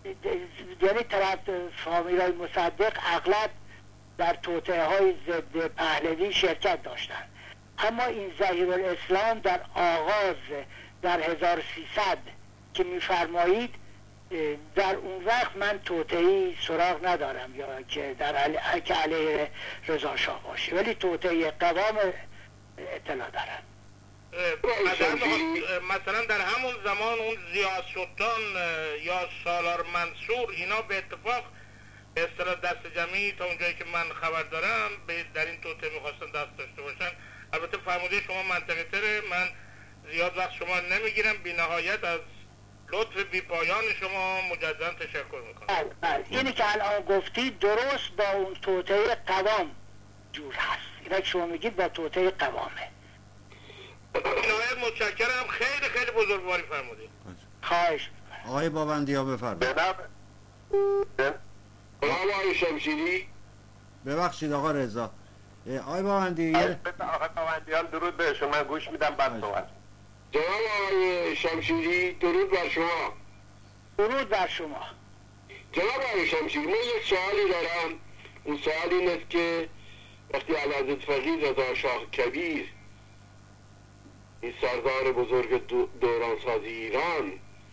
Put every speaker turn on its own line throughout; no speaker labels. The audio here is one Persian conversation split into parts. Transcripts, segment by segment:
یعنی طرف فامیلای مصدق اغلب در توطئه های ضد پهلوی شرکت داشتند، اما این ظهیرالاسلام در آغاز در 1300 که میفرمایید در اون وقت من توطئه‌ای سراغ ندارم یا که که علیه رضا شاه باشه، ولی توطئه قوام اطلاع دارم.
مثلا در همون زمان اون ضیاءالسلطان یا سالار منصور اینا به اتفاق به اصطلاح دست جمعی تا اونجایی که من خبر دارم در این توطئه میخواستن دست داشته باشن. البته فرموده شما منطقه تره، من زیاد وقت شما نمیگیرم، بی نهایت از لطف بی پایان شما مجددا تشکر میکنم.
بله اینی که الان گفتید درست با اون توطئه قوام جور هست، اینا که شما میگید با توطئه قوامه.
نهایت متشکرم، خیلی خیلی بزرگواری فرمودید.
خواهش
آقای باوندیا بفرمایید.
آقای شمشیری
ببخشید آقا رضا. آقای باوندی
آقای باوندیان درود به شما، من گوش میدم بعد صحبت. جناب آقای شمشیری درود بر شما.
درود بر شما.
جناب آقای شمشیری من یک سوالی دارم. اون سوال این است که وقتی اعلیحضرت فقیه رضا شاه کبیر این سردار بزرگ دورانسازی ایران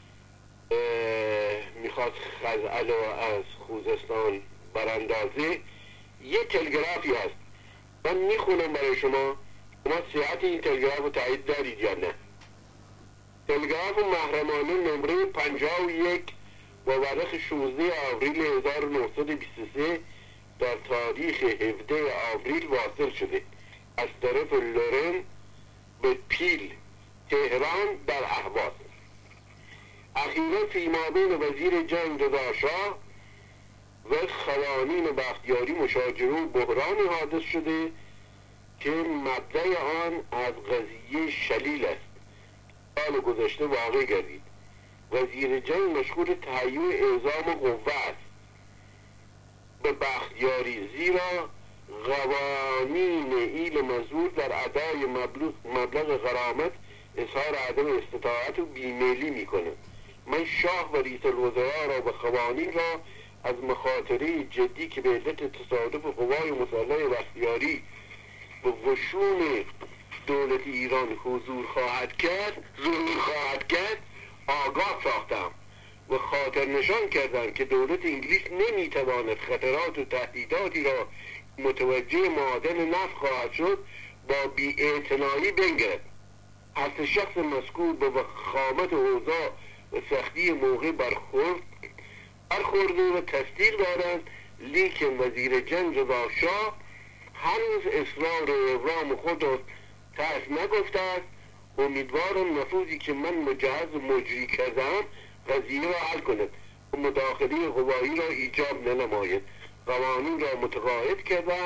میخواد خزعل از خوزستان براندازه، یه تلگرافی هست، من میخونم برای شما صحت این تلگراف رو تایید دارید یا نه. تلگراف محرمانه نمره 51 با ورق 16 آوریل 1923 در تاریخ 17 آوریل واصل شده از طرف لورن به پیل تهران در اهواز. اخیرا فی مابین وزیر جنگ رضا شاه و خوانین بختیاری مشاجره و بحرانی حادث شده که مبدأ آن از قضیه شلیل است. سال گذشته واقع گردید. وزیر جنگ مشغول تهیه اعزام قوه است به بختیاری، زیرا قوانین ایل منظور در ادای مبلغ غرامت اظهار عدم استطاعت و بیمیلی میکنه. من شاه و رئیس الوزراء را و قوانین را از مخاطره جدی که به علت تصادف قوای مسلح بختیاری و وشون دولت ایران ظهور خواهد کرد آگاه ساختم و خاطر نشان کردم که دولت انگلیس نمیتواند خطرات و تهدیداتی را متوجه معادن نفت خواهد شد با بی‌اعتنایی بنگرد. هر شخص مذکور به وخامت اوضاع و سختی موقع برخورده و تصدیق دارند، لیکن وزیر جنگ رضا شاه هنوز اصرار و ابرام خود را ترک نگفته است. امیدوارم نفوذی که من مجهز و مجری کردم قضیه را حل کند و مداخله قوایی را ایجاب ننماید. قوانین را متقاعد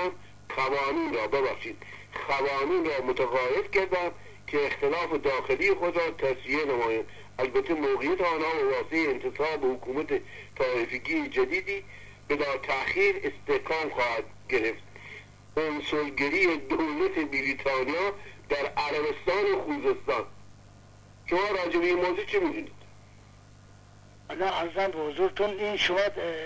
کردم که اختلاف داخلی خود را تصفیه نماید. البته موقعیت آنها و واسه انتصاب حکومت طایفگی جدیدی بلا تأخیر استحکام خواهد گرفت. کنسولگری دولت بریتانیا در عربستان و خوزستان. شما راجع به این موضوع چی می‌دونید؟
حالا عرضم به حضورتون، این شما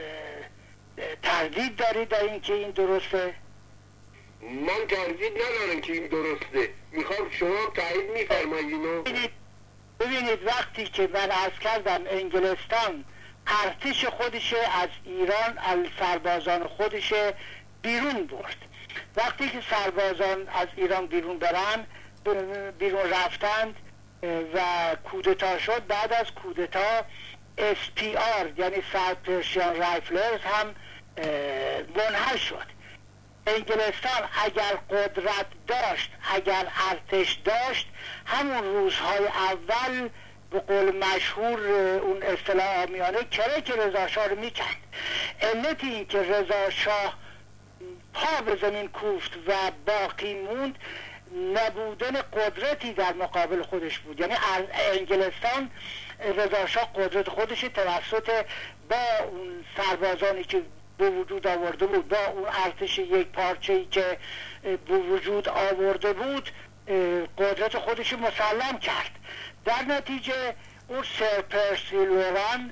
تردید دارید در این که این درسته؟
من تردید ندارم که این درسته، میخوام شما تایید میفرمایید اینو.
ببینید وقتی که من عرض کردم انگلستان ارتش خودش از ایران سربازان خودش بیرون برد، وقتی که سربازان از ایران بیرون رفتند و کودتا شد، بعد از کودتا SPR یعنی ساوت پرشین رایفلرز هم منحل شد. انگلستان اگر قدرت داشت، اگر ارتش داشت، همون روزهای اول به قول مشهور اون اصطلاح عامیانه کرک رضا شاه رو میکند. علت این که رضا شاه پا به زمین کوفت و باقی موند نبودن قدرتی در مقابل خودش بود. یعنی انگلستان رضا شاه قدرت خودش توسط با اون سربازانی که به وجود آورده بود، با اون ارتش یک پارچه‌ای که به وجود آورده بود، قدرت خودش مسلم کرد. در نتیجه اون سر پرسی لورن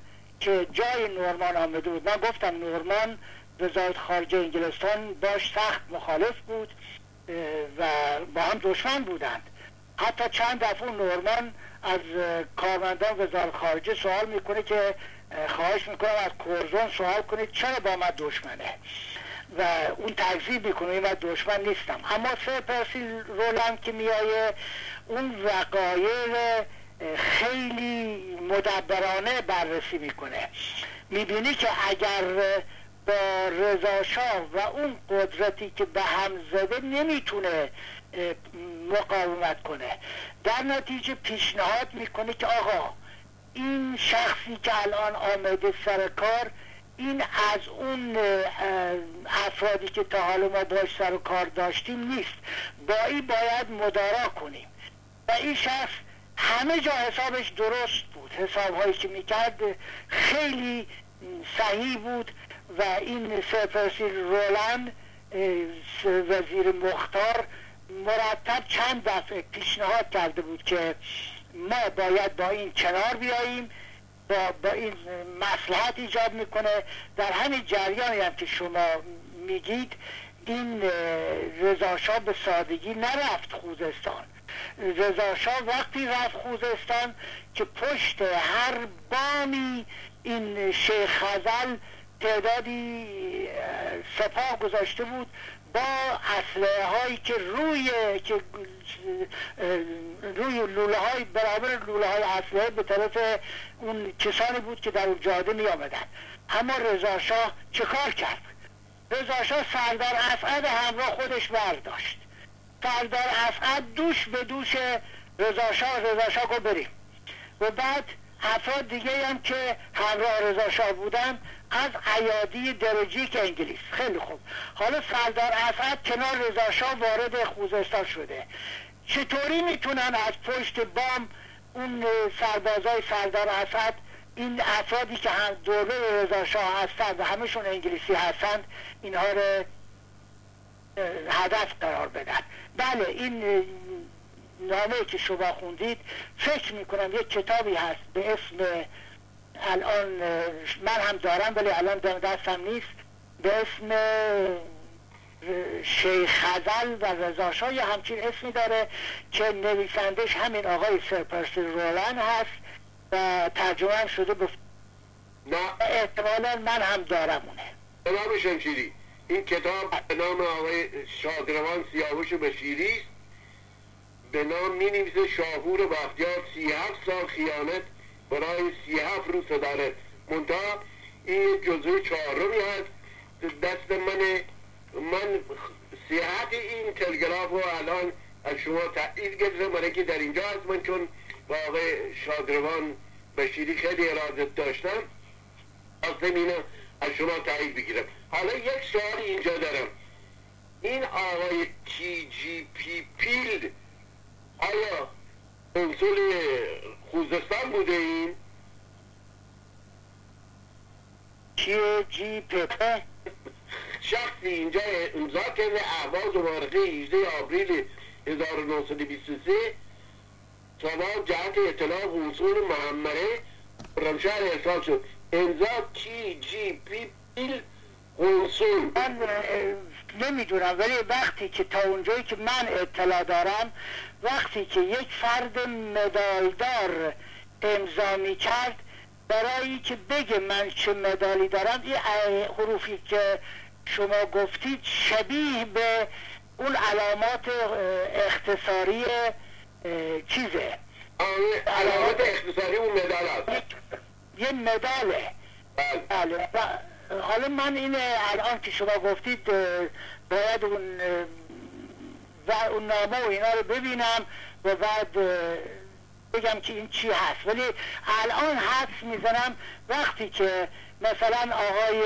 که جای نورمان آمده بود. من گفتم نورمان وزارت خارجه انگلستان باش سخت مخالف بود و با هم دشمن بودند. حتی چند دفعه نورمان از کارمندان وزارت خارجه سوال میکنه که خواهش میکنم از کورزون سوال کنید چرا با من دشمنه و اون تکذیب میکنه من دشمن نیستم. اما سر پرسی رولند که میایه اون وقایع خیلی مدبرانه بررسی میکنه. میبینی که اگر با رضا شاه و اون قدرتی که به هم زده نمیتونه مقاومت کنه، در نتیجه پیشنهاد میکنه که آقا این شخصی که الان آمده سر کار این از اون افرادی که تا حالا ما باش سر کار داشتیم نیست، با این باید مدارا کنیم. و این شخص همه جا حسابش درست بود، حسابهایی که میکرد خیلی صحیح بود و این سرپرسی رولند وزیر مختار مرتب چند دفعه پیشنهاد کرده بود که ما باید با این کنار بیاییم، با این مصلحت ایجاد میکنه. در همین جریانی هم که شما میگید این رضا شاه به سادگی نرفت خوزستان. رضا شاه وقتی رفت خوزستان که پشت هر بامی این شیخ خزل تعدادی سپاه گذاشته بود با اسلحه هایی که روی لوله های برابر لوله های اسلحه به طرف اون کسانی بود که در اون جاده می آمدن. اما رضا شاه چه کار کرد؟ رضا شاه سردار اسعد همراه خودش برداشت. سردار اسعد دوش به دوش رضا شاه گفت بریم. و بعد افراد دیگه هم که همراه رضا شاه بودن از ایادی درجیک انگلیس. خیلی خوب، حالا سردار اسعد کنار رضا شاه وارد خوزستان شده. چطوری میتونن از پشت بام اون سربازای سردار اسعد، این افرادی که هم دوره رضا شاه هستند و همشون انگلیسی هستند، اینها رو هدف قرار بدن؟ بله، این نامه که شما خوندید فکر میکنم یک کتابی هست به اسم، الان من هم دارم ولی الان دستم نیست، به اسم شیخ خزل و رضا شاه، یه همچین اسمی داره که نویسندش همین آقای سرپرسی رولند هست و ترجمه هم شده به احتمالا من هم دارم اونه.
جناب شمشیری، این کتاب به نام آقای شادروان سیاوش بشیری است. به نام می نویسه شاپور بختیار 37 سال خیانت برای 37 روز صدارت. منتها این جزوه 4می هست دست من صحت این تلگراف رو الان از شما تایید گرفتم، برای که در اینجا هست. من چون با آقای شادروان بشیری خیلی ارادت داشتم اصلا اینو از شما تایید بگیرم. حالا یک سوال اینجا دارم، این آقای تی جی پی پیل آیا کنسول خوزستان بوده؟ این
تی جی پی پی
شخصی اینجا امضا کرده اهواز و مارقه 18 آوریل 1923 تمام جهت اطلاع کنسول محمره رمشهر ارسال شد. امضا تی جی پی پیل کنسول.
من نمیدونم، ولی وقتی که تا اونجایی که من اطلاع دارم، وقتی که یک فرد مدالدار امضا میکرد برای که بگه من چه مدالی دارم، این حروفی که شما گفتید شبیه به اون علامات اختصاری چیزه،
علامات اختصاری اون مدال هست،
یه مداله. بله. حالا من این الان که شما گفتید باید اون نامه و اینا رو ببینم و بعد بگم که این چی هست. ولی الان حدس میزنم وقتی که مثلا آقای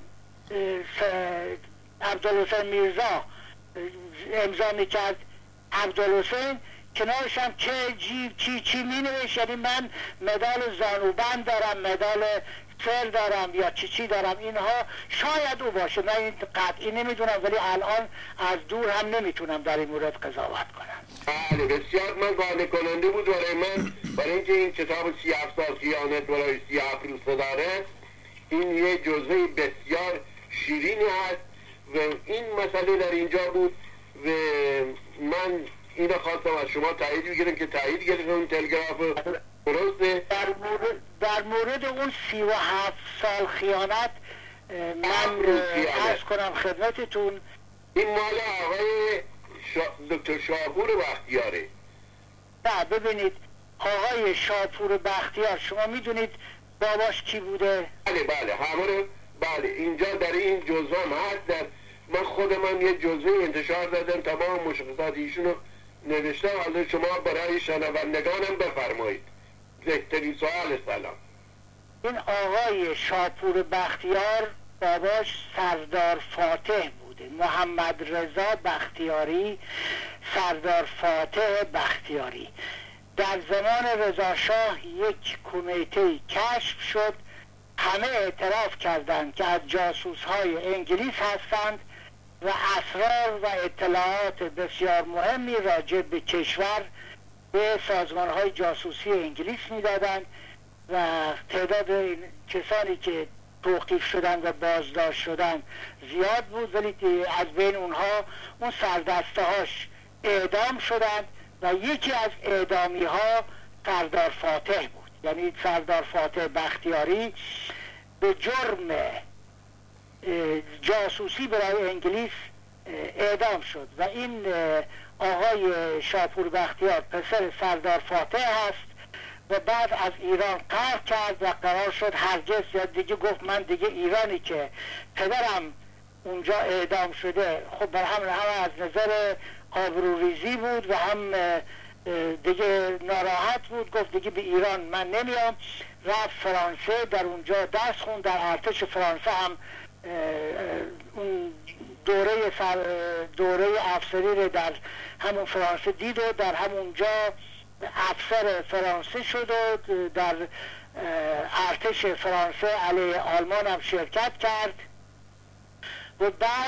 عبدالحسین میرزا امضا میکرد عبدالحسین، کنارش هم چی می نوشت، یعنی من مدال زانوبند دارم، مدال سر دارم یا چی دارم، اینها شاید او باشه. من این قطعی نمیدونم، ولی الان از دور هم نمیتونم در این مورد قضاوت کنم.
بله بسیار من قانع کننده بود برای من، برای اینکه این کتاب 37 سال خیانت برای 37 روستا داره. این یه جزوه بسیار شیرینی هست و این مسئله در اینجا بود و من اینو خواستم از شما تایید بگیرم که تایید گرفتم اون تلگراف درسته.
در مورد اون 37 سال خیانت من عرض کنم خدمتتون،
این مال آقای دکتر شاپور بختیاره.
نه ببینید آقای شاپور بختیار شما میدونید باباش کی بوده؟
بله همه رو بله اینجا در این جزوه هست. در من خودم یه جزوه انتشار دادم تمام مشخصات ایشونو نوشتم. حالا شما برای شنوندگانم بفرمایید. بهترین سوال سلام.
این آقای شاپور بختیار باباش سردار فاتح بوده، محمد رضا بختیاری سردار فاتح بختیاری. در زمان رضا شاه یک کمیته کشف شد، همه اعتراف کردند که از جاسوس‌های انگلیس هستند و اسرار و اطلاعات بسیار مهمی راجع به کشور به سازمان‌های جاسوسی انگلیس میدادند و تعداد کسانی که توقیف شدن و بازداشت شدن زیاد بود، ولی از بین اونها اون سردسته‌هاش اعدام شدند و یکی از اعدامی ها سردار فاتح بود. یعنی سردار فاتح بختیاری به جرم جاسوسی برای انگلیس اعدام شد و این آقای شاپور بختیار پسر سردار فاتح هست و بعد از ایران قهر کرد و قرار شد هرگز، یا دیگه گفت من دیگه ایرانی که پدرم اونجا اعدام شده، خب بر هم از نظر آبروریزی بود و هم دیگه ناراحت بود، گفت دیگه به ایران من نمیام. رفت فرانسه، در اونجا درس خوند، در ارتش فرانسه هم اون دوره افسری رو در همون فرانسه دید و در همونجا افسر فرانسه شد و در ارتش فرانسه علیه آلمان هم شرکت کرد و بعد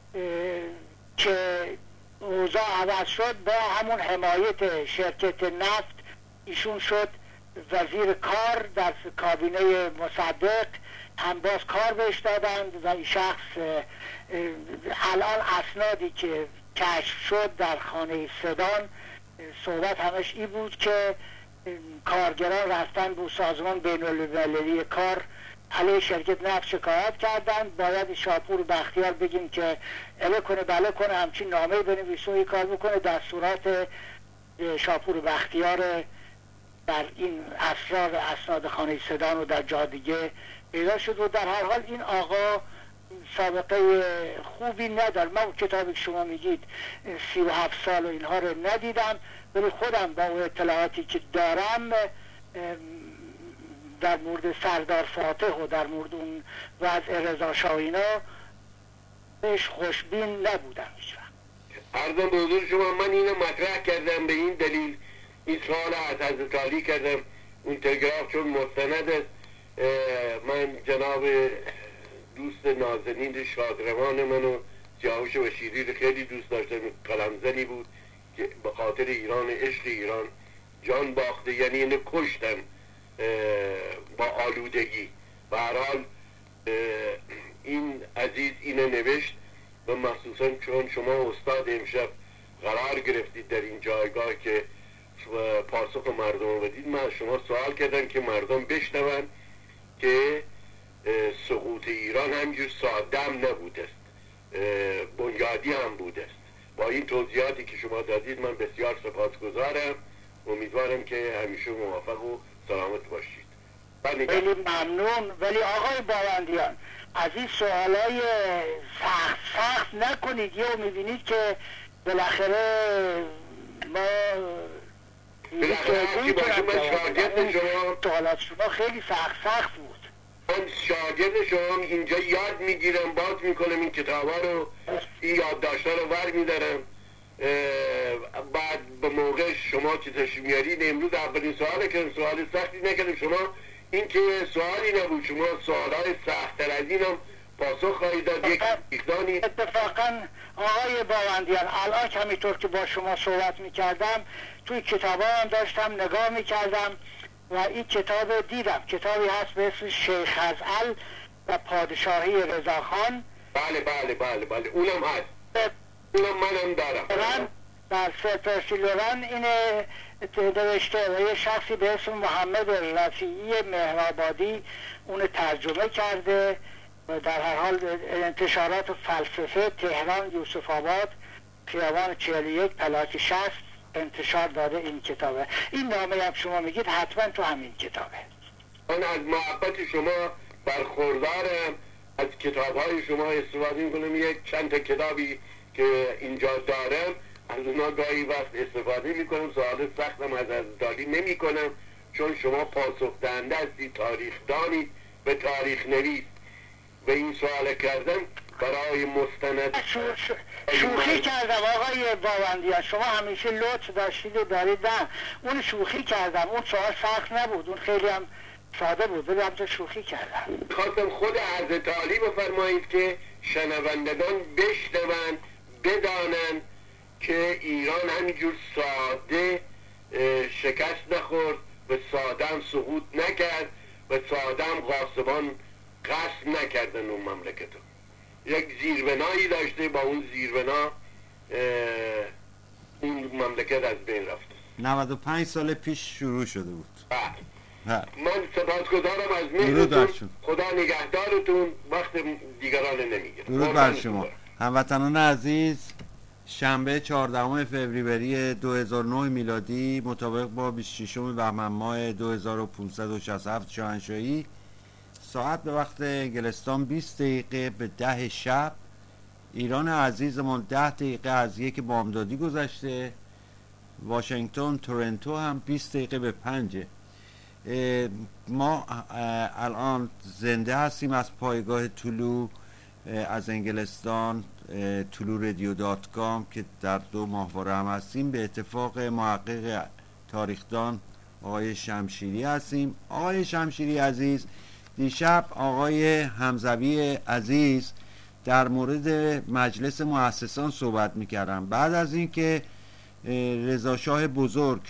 که اوضاع عوض شد با همون حمایت شرکت نفت ایشون شد وزیر کار در کابینه مصدق، هم باز کار بهش دادند و این شخص الان اسنادی که کشف شد در خانه سدان صحبت همش این بود که کارگران رفتن به سازمان بین المللی کار علیه شرکت نفت شکایت کردن، باید شاپور بختیار بگیم که اله کنه بله کنه، همچین نامه بنویسه و کار بکنه. دستورات شاپور بختیار در این اسرار اسناد خانه سدان و در جا دیگه پیدا شد و در هر حال این آقا سابقه خوبی ندارد. من کتابی که شما میگید 37 سال و اینها رو ندیدم، ولی خودم با اطلاعاتی که دارم در مورد سردار فاتح و در مورد اون وضع رضا شاه اینا بهش خوشبین نبودم هیچ وقت.
عرضم به حضور شما من اینو مطرح کردم به این دلیل، این سوال از حضرت علی کردم اون تلگراف چون مستند است. من جناب دوست نازنین شادروان منو سیاوش بشیری رو خیلی دوست داشتم، قلمزنی بود که به خاطر ایران، عشق ایران جان باخته، یعنی اینو کشتم با آلودگی. به هر حال این عزیز اینو نوشت و مخصوصا چون شما استاد امشب قرار گرفتید در این جایگاه که پاسخ مردم رو بدید، من از شما سوال کردم که مردم بشنون که سقوط ایران همجور ساده هم نبوده است، بنیادی هم بوده است. با این توضیحاتی که شما دادید من بسیار سپاسگزارم. امیدوارم که همیشه موفق و سلامت باشید.
خیلی ممنون. ولی آقای باوندیان از این سوالای سخت نکنید، یه میبینید که بالاخره ما
بالاخره باشه. من شاگرد شما،
سوالات شما خیلی سخت بود.
من شاگرد شما اینجا یاد میگیرم، باز میکنم این کتابا رو، این یادداشت‌ها رو ور میدارم. بعد به موقع شما که تشریف میارید، امروز اولین سوال کردم، سوال سختی نکردم. شما این که سوالی نبود، شما سوالای سخت‌تر از اینم پاسخ خواهید داد. یک تاریخدانی
اتفاقا آقای باوندیان الان همینطور که با شما صحبت میکردم توی کتابا هم داشتم نگاه میکردم و این کتاب دیدم، کتابی هست به اسم شیخ ازعل و پادشاهی رضاخان.
بله بله بله بله اونم هست، اونم منم دارم.
در سپرسی لورن اینه نوشته و یه شخصی به اسم محمد رفیعی مهرآبادی اون ترجمه کرده و در هر حال انتشارات و فلسفه تهران یوسف آباد خیابان 41 پلاک 60 انتشار داده این کتابه. این نامه هم شما میگید حتما تو همین کتابه.
من از محبت شما برخوردارم، از کتاب‌های شما استفاده میکنم. یک چند تا کتابی که اینجا دارم از اونا گاهی وقت استفاده میکنم. سوال سختم از داری نمی کنم چون شما پاسخ دهنده هستی، تاریخ دانی به تاریخ نویس به این سوال کردم برای مستند.
شوخی کردم آقای باوندیان، شما همیشه لطف داشتید و دارید. نه اون شوخی کردم، اون سوال سخت نبود، اون خیلی هم ساده بود، ولی همچه شوخی کردم.
خواستم خود عرض تعالی بفرمایید که شنوندگان بشنون بدانند که ایران همینجور ساده شکست نخورد، به ساده هم سقوط نکرد، به ساده هم غاصبان قصد نکردن اون مملکتو. یک زیربنایی داشته، با اون زیربنا اون مملکت از بین رفت.
95 سال پیش شروع شده بود.
من سپاسگزارم از مهرتون. خدا نگهدارتون، وقت دیگران نمیگیره.
درود بر شما. هموطنان عزیز، شنبه 14 فوریه 2009 میلادی مطابق با 26 بهمن ماه 2567 شاهنشاهی، ساعت به وقت انگلستان 20 دقیقه به 10 شب، ایران عزیزمون 10 دقیقه از یک بامدادی گذشته، واشنگتن تورنتو هم 20 دقیقه به 5. ما الان زنده هستیم از پایگاه طلوع از انگلستان، tulurradio.com که در 2 ماهواره هم هستیم. به اتفاق محقق تاریخدان آقای شمشیری هستیم. آقای شمشیری عزیز، دیشب آقای حمزوی عزیز در مورد مجلس مؤسسان صحبت میکردن. بعد از اینکه رضا شاه بزرگ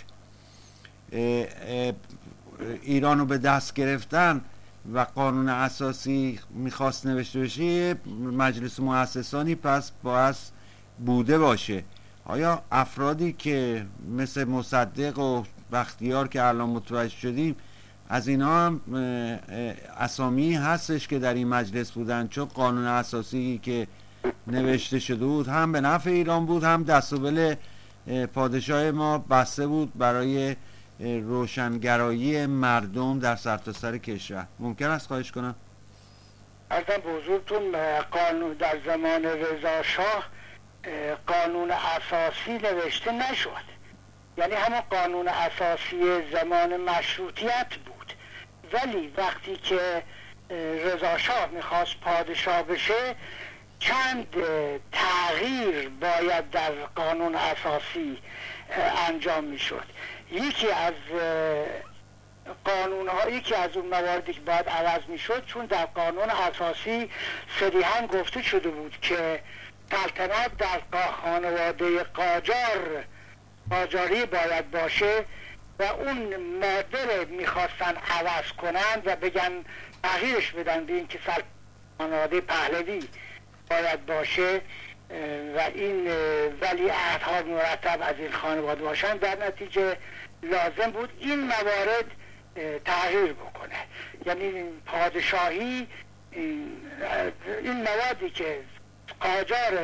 ایرانو به دست گرفتن و قانون اساسی میخواست نوشته بشه، مجلس مؤسسانی پس باید بوده باشه. آیا افرادی که مثل مصدق و بختیار که الان متوجه شدیم از اینا هم اسامی هستش که در این مجلس بودن؟ چون قانون اساسی که نوشته شده بود هم به نفع ایران بود، هم دست و بل پادشاه ما بسته بود برای روشنگرایی مردم در سرتاسر کشور. ممکن است خواهش کنم؟
ارزم به حضورتون قانون در زمان رضا شاه قانون اساسی نوشته نشد، یعنی همون قانون اساسی زمان مشروطیت بود. ولی وقتی که رضا شاه میخواست پادشاه بشه چند تغییر باید در قانون اساسی انجام میشد. یکی از اون مواردی که باید عوض میشد، چون در قانون اساسی صریحاً گفته شده بود که سلطنت در خانواده قاجاری باید باشه و اون ماده میخواستن عوض کنن و بگن تغییرش بدن به اینکه خانواده پهلوی باید باشه و این ولیعهدها مرتب از این خانواده باشن. در نتیجه لازم بود این موارد تغییر بکنه، یعنی پادشاهی این موادی که قاجار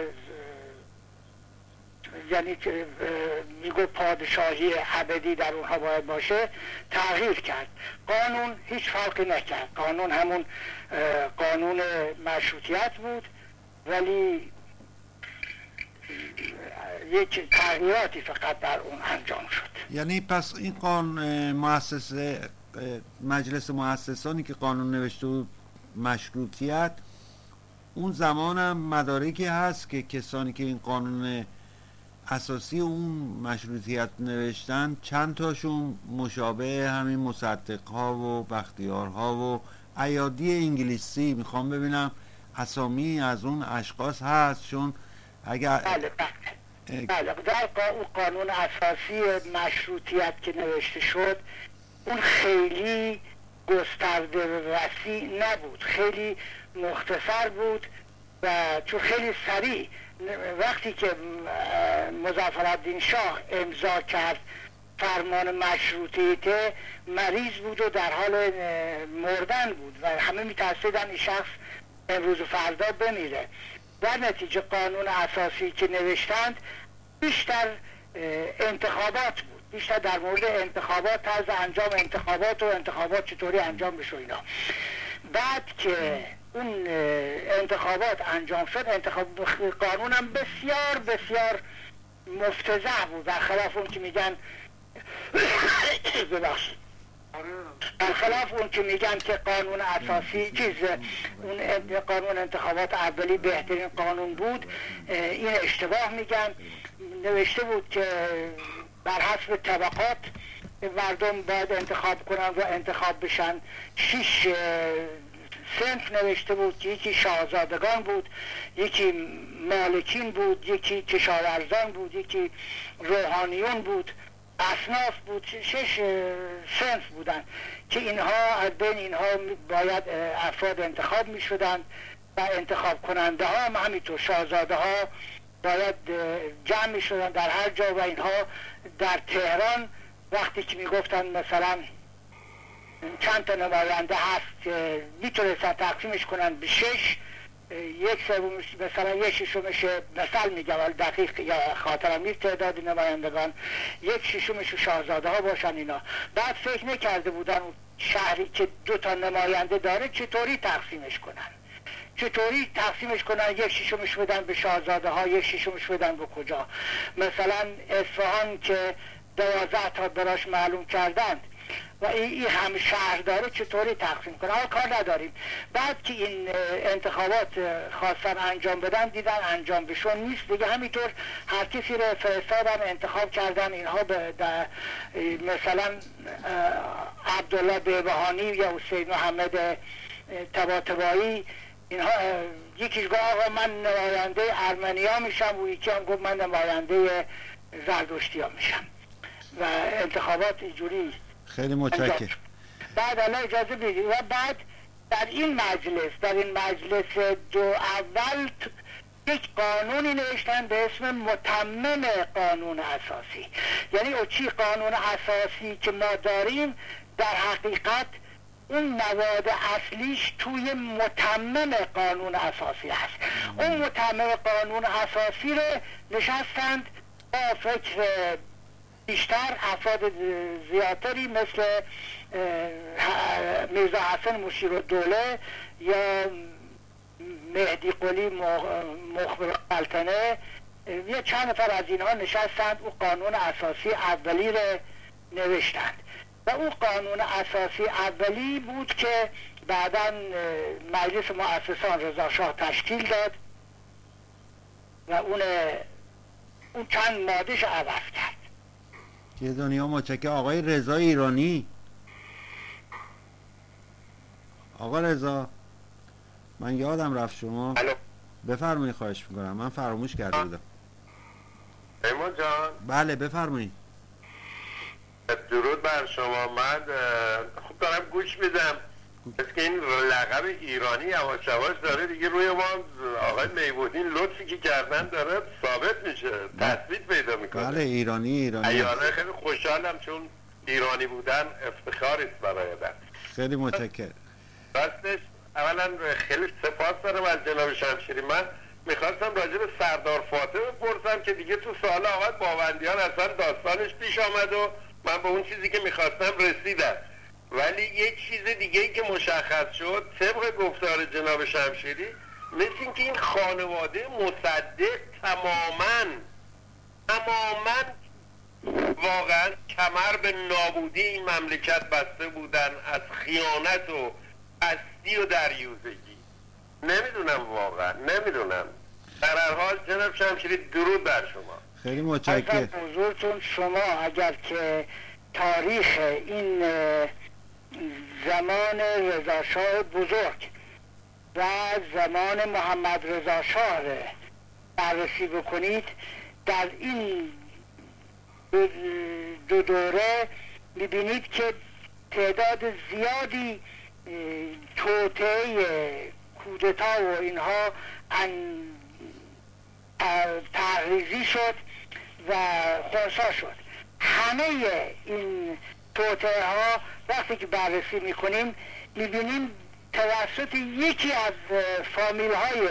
یعنی که میگو پادشاهی ابدی در اونها باید باشه تغییر کرد. قانون هیچ فرقی نکرد، قانون همون قانون مشروطیت بود، ولی یک تغییراتی فقط در اون انجام شد.
یعنی پس این قانون مجلس مؤسسانی که قانون نوشته بود مشروطیت، اون زمان هم مدارکی هست که کسانی که این قانون اساسی اون مشروطیت نوشتن چند تاشون مشابه همین مصدق ها و بختیار ها و ایادی انگلیسی. میخوام ببینم اسامی از اون اشخاص هست، چون اگر
بله در اون قانون اساسی مشروطیت که نوشته شد اون خیلی گسترده و وسیع نبود، خیلی مختصر بود و چون خیلی سریع وقتی که مظفرالدین شاه امضا کرد فرمان مشروطیت مریض بود و در حال مردن بود و همه میترسیدن این شخص امروز و فردا بمیره. در نتیجه قانون اساسی که نوشتند بیشتر انتخابات بود، بیشتر در مورد انتخابات، طرز انجام انتخابات و انتخابات چطوری انجام بشه اینا. بعد که اون انتخابات انجام شد قانونم بسیار بسیار مفتضح بود، برخلاف اون که میگن برخلاف اون که میگن که قانون اساسی اون قانون انتخابات اولی بهترین قانون بود، این اشتباه میگن. نوشته بود که بر حسب طبقات مردم باید انتخاب کنن و انتخاب بشن. 6 صنف نوشته بود که یکی شاهزادگان بود، یکی مالکین بود، یکی کشاورزان بود، یکی روحانیون بود، اصناف بود. 6 صنف بودن که اینها از بین اینها باید افراد انتخاب می شدن و انتخاب کننده ها هم همینطور شاهزاده ها باید جمع می شدن در هر جا و اینها در تهران وقتی که می گفتن مثلا چند تا نماینده هست که میتونستن تقسیمش کنن به 6، یک سومش مثلا یک ششمش مثل میگم دقیق یا خاطرم نیست تعداد نمایندگان، یک ششمش شاهزاده ها باشن اینا. بعد فکر نکرده بودن شهری که 2 تا نماینده داره چطوری تقسیمش کنن، یک ششمش بدن به شاهزاده ها، یک ششمش بدن به کجا. مثلا اصفهان که 12 تا براش معلوم کردند و این هم شهر داره چطوری تقسیم کنه، کار نداریم. بعد که این انتخابات خواستن انجام بدن دیدن انجام بشون نیست دیگه، همینطور هر کسی رو فرستادن انتخاب کردن. اینها مثلا عبدالله بیبهانی یا حسین محمد طباطبایی، اینها یکیش گفت آقا من نماینده ارمنیا میشم و یکی هم گفت من نماینده زردشتیا میشم و انتخابات اینجوری.
خیلی متشکرم.
بعد الان اجازه بدید و بعد در این مجلس 2 اول یک قانونی نوشتن به اسم متمم قانون اساسی. یعنی چی قانون اساسی که ما داریم در حقیقت اون مواد اصلیش توی متمم قانون اساسی هست. اون متمم قانون اساسی رو نشستند با فکر بیشتر افراد زیادتری مثل میرزا حسن مشیرالدوله یا مهدی قلی مخبر سلطنه، یه چند نفر از اینها نشستند او قانون اساسی اولی رو نوشتند و اون قانون اساسی اولی بود که بعداً مجلس مؤسسان رضا شاه تشکیل داد و اون چند مادهش عوض کرد.
یه دنیا متشکرم. آقای رضا ایرانی. آقا رضا من یادم رفت شما. بفرمایید. خواهش میکنم من فراموش کرده بودم.
ایمان جان.
بله بفرمایید.
درود بر شما. من خوب دارم گوش میدم. از که این لقب ایرانی یواش یواش داره دیگه روی ما آقای میبودین لطفی که کردن داره ثابت میشه، تثبیت پیدا میکنه.
بله ایرانی.
ایاره خیلی خوشحالم چون ایرانی بودن افتخاری است برای من.
خیلی متشکرم.
راستش اولا خیلی سپاس دارم از جناب شمشیری. من میخواستم راجع به سردار فاتح بپرسم که دیگه تو سال آقای باوندیان اصلا داستانش پیش آمد و من به اون چیزی که میخواستم رسیدم، ولی یک چیز دیگه ای که مشخص شد طبق گفتار جناب شمشیری مثل این که این خانواده مصدق تماما واقعا کمر به نابودی این مملکت بسته بودن از خیانت و هستی و دریوزگی. نمیدونم واقعا نمیدونم. در هر حال جناب شمشیری درود بر شما.
خیلی متشکرم.
حضورتون شما اگر که تاریخ این زمان رضا شاه بزرگ و زمان محمد رضا شاه بررسی بکنید، در این دو دوره میبینید که تعداد زیادی توطئه کودتا و اینها تعریضی شد و خنثی شد. همه این توطئه ها وقتی که بررسی میکنیم میبینیم توسط یکی از فامیل های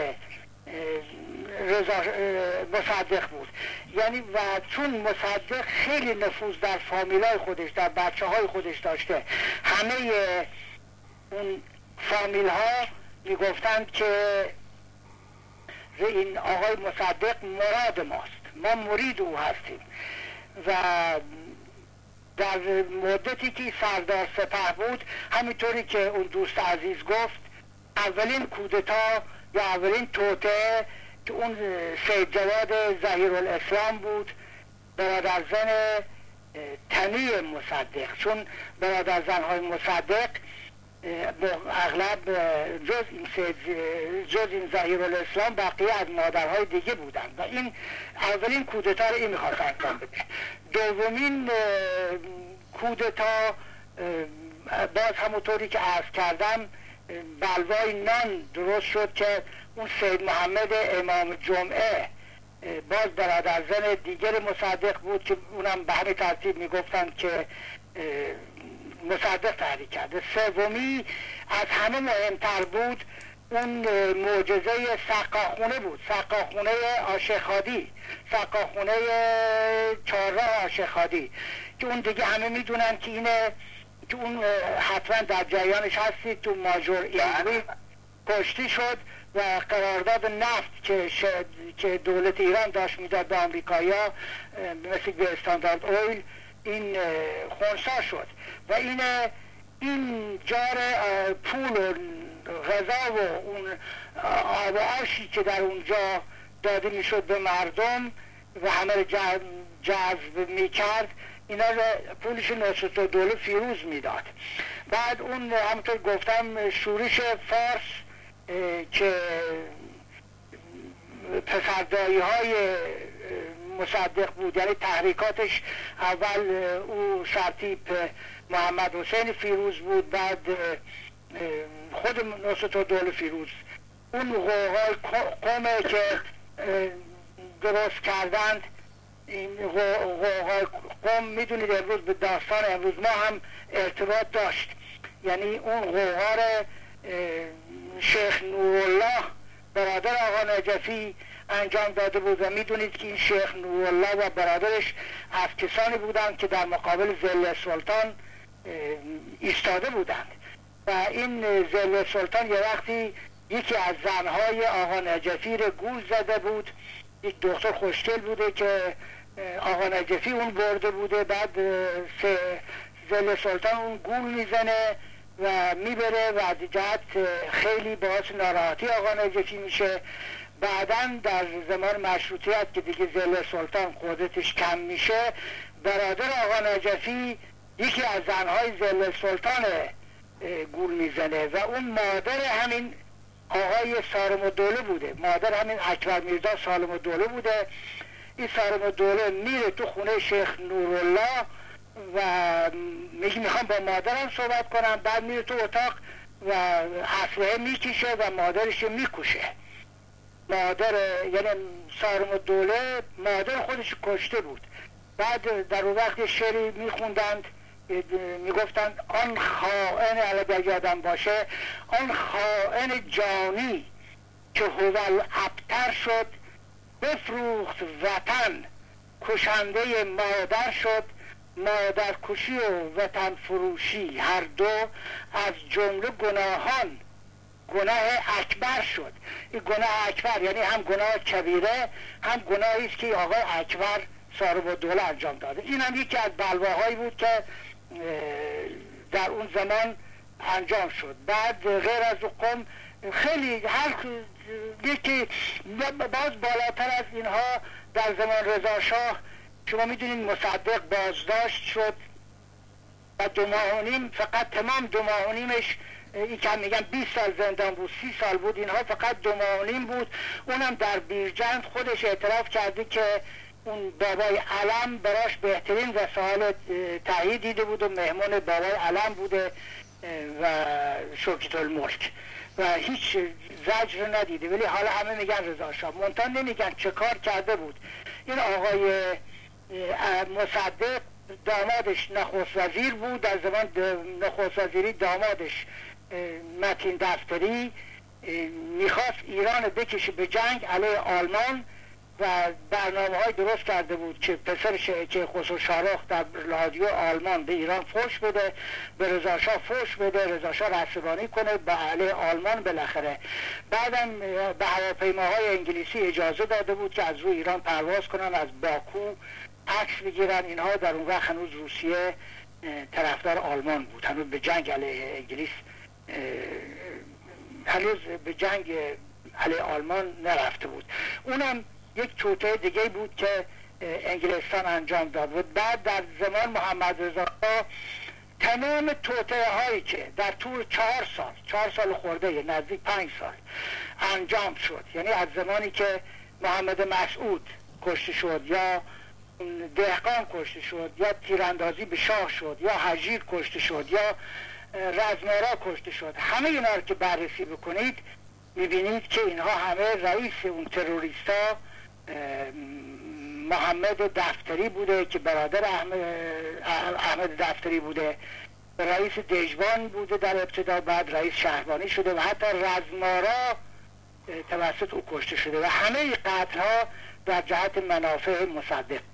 مصدق بود. یعنی و چون مصدق خیلی نفوذ در فامیل های خودش، در بچه های خودش داشته، همه اون فامیل ها میگفتند که این آقای مصدق مراد ماست، ما مرید او هستیم. و در مدتی که سردار سپه بود، همینطوری که اون دوست عزیز گفت، اولین کودتا یا اولین توطئه که اون سید جواد ظهیرالاسلام بود، برادرزن تنی مصدق. چون برادرزنهای مصدق اغلب جز این ظهیرالاسلام بقیه از مادرهای دیگه بودن و این اولین کودتا رو این میخواست انجام بده. دومین کودتا باز همونطوری که عرض کردم بلوای نان درست شد که اون سید محمد امام جمعه باز برادرزن دیگر مصدق بود که اونم به همین ترتیب میگفتن که مصدق تحریک کرده. سومی از همه مهمتر بود اون معجزه سقاخونه بود، سقاخونه آشخادی، سقاخونه چهارراه آشخادی که اون دیگه همه میدونن که اینه، که اون حتما در جریانش هستید، تو ماجور ایرانی کشتی شد و قرارداد نفت که دولت ایران داشت میداد به آمریکایی‌ها مثل به استاندارد اویل، این خنثی شد و این جار پول و غذا و اون آب و آشی که در اونجا داده میشد به مردم و همه رو جذب میکرد، اینا رو پولش نصرالدوله فیروز میداد. بعد اون همونطور گفتم شورش فارس که پسردایی های مصدق بود، یعنی تحریکاتش اول او سرتیپ محمد حسین فیروز بود، بعد خود نصرالدوله فیروز. اون غوغای قومه که درست کردند، این غوغای قوم میدونید امروز به داستان امروز ما هم ارتباط داشت. یعنی اون غوغا رو شیخ نورالله برادر آقا نجفی انجام داده بود و میدونید که این شیخ نورالله و برادرش از کسانی بودند که در مقابل ذل سلطان ایستاده بودند و این ذل سلطان یه وقتی یکی از زنهای آقا نجفی رو گول زده بود، یک دختر خوشگل بوده که آقا نجفی اون برده بوده، بعد ذل سلطان اون گول میزنه و میبره و جهت خیلی باعث ناراحتی آقا نجفی میشه. بعداً در زمان مشروطیت که دیگه ذل سلطان قدرتش کم میشه، برادر آقا نجفی یکی از زنهای ذل سلطان گول میزنه و اون مادر همین آقای سالم الدوله بوده، مادر همین اکبر میرزا سالم الدوله بوده. این سالم الدوله میره تو خونه شیخ نورالله و میگه میخوام با مادرم صحبت کنم، بعد میره تو اتاق و اسلحه میکشه و مادرش میکشه. مادر یعنی سالم الدوله مادر خودش کشته بود. بعد در اون وقت شعری میخوندند، میگفتند آن خائن، اگر یادم باشه، آن خائن جانی که هوال ابتر شد، بفروخت وطن کشنده مادر شد. مادر کشی و وطن فروشی هر دو از جمله گناهان گناه اکبر شد. این گناه اکبر یعنی هم گناه کبیره، هم گناهی است که آقای اکبر سالم الدوله انجام داده. این هم یکی از بلواهایی بود که در اون زمان انجام شد. بعد غیر از قوم خیلی هر یکی باز بالاتر از اینها در زمان رضا شاه شما میدونید مصدق بازداشت شد و 2 ماه و نیم، فقط تمام 2 ماه و نیمش این که میگن 20 سال زندان بود، 30 سال بود، اینها فقط 2 ماه و نیم بود. اونم در بیرجند خودش اعتراف کرده که اون بابای علم براش بهترین وسایل تهیه دیده بود و مهمان بابای علم بوده و شوکت الملک و هیچ زجر ندیده. ولی حالا همه میگن رضا شاه، منتها نمیگن چه کار کرده بود. این آقای مصدق دامادش نخست وزیر بود، در زمان نخست وزیری دامادش متین دفتری میخواست ایران بکشه به جنگ علیه آلمان و برنامه های درست کرده بود که پسرش که خسرو شاهرخ در رادیو آلمان به ایران فوش بده، به رضا شاه فوش بده، رضا شاه رسوانی کنه به علیه آلمان. بالاخره بعدم به هواپیماهای انگلیسی اجازه داده بود که از روی ایران پرواز کنن، از باکو عکس بگیرن. اینها در اون وقت هنوز روسیه طرفدار آلمان بود، هنوز به جنگ علیه انگلیس هنوز به جنگ علیه آلمان نرفته بود. اونم یک توطئه دیگه بود که انگلستان انجام داد بود. بعد در زمان محمد رضا تمام توطئه هایی که در طول 4 سال خورده نزدیک 5 سال انجام شد، یعنی از زمانی که محمد مسعود کشته شد یا دهقان کشته شد یا تیراندازی به شاه شد یا هژیر کشته شد یا رزمارا کشته شد، همه اینا رو که بررسی بکنید میبینید که اینها همه رئیس اون تروریستا محمد دفتری بوده که برادر احمد دفتری بوده، رئیس دژبان بوده در ابتدا، بعد رئیس شهربانی شده و حتی رزمارا توسط او کشته شده و همه قتل ها در جهت منافع مصدق